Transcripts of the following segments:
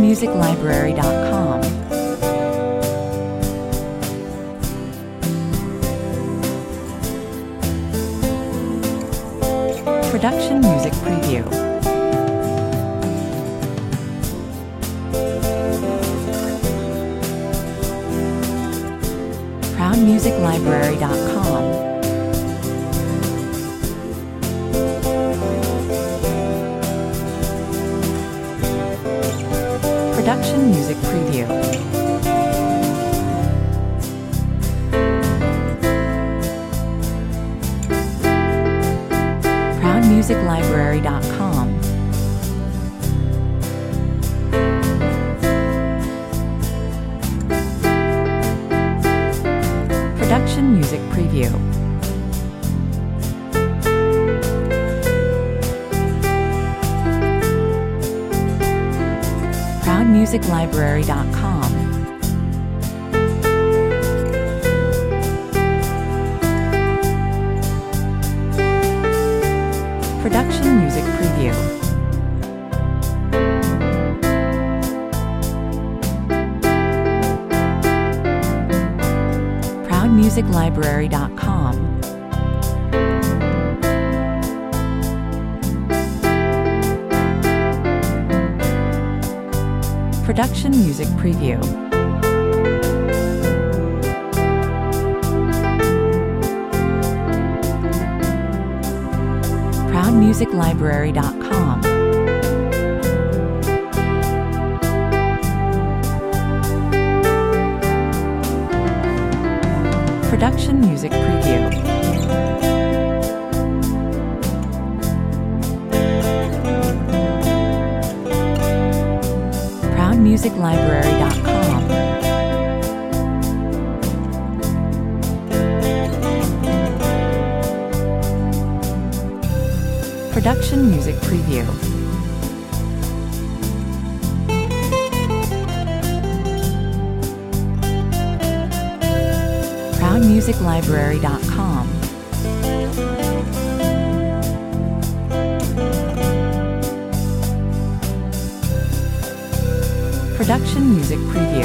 ProudMusicLibrary.com. Production Music Preview. ProudMusicLibrary.com. Production Music Preview. ProudMusicLibrary.com. Production Music Preview. ProudMusicLibrary.com. Production Music Preview. ProudMusicLibrary.com. Production Music Preview. ProudMusicLibrary.com. Production Music Preview. ProudMusicLibrary.com. Production Music Preview. ProudMusicLibrary.com. Production Music Preview.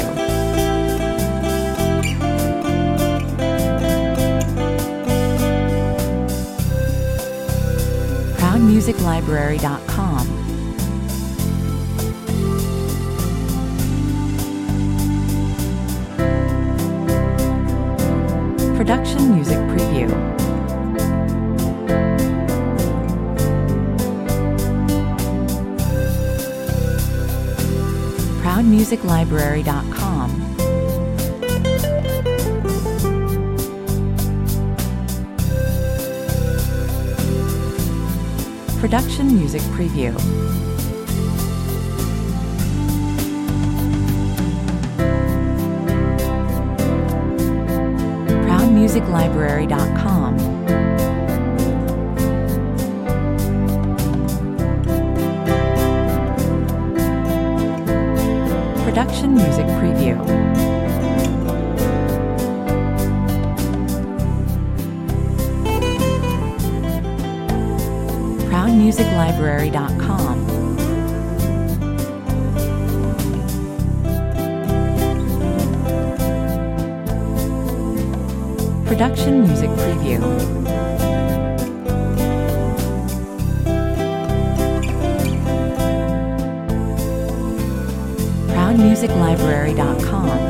ProudMusicLibrary.com. Production Music Preview. ProudMusicLibrary.com. Production Music Preview. ProudMusicLibrary.com. Production Music Preview. ProudMusicLibrary.com. Production Music Preview. ProudMusicLibrary.com.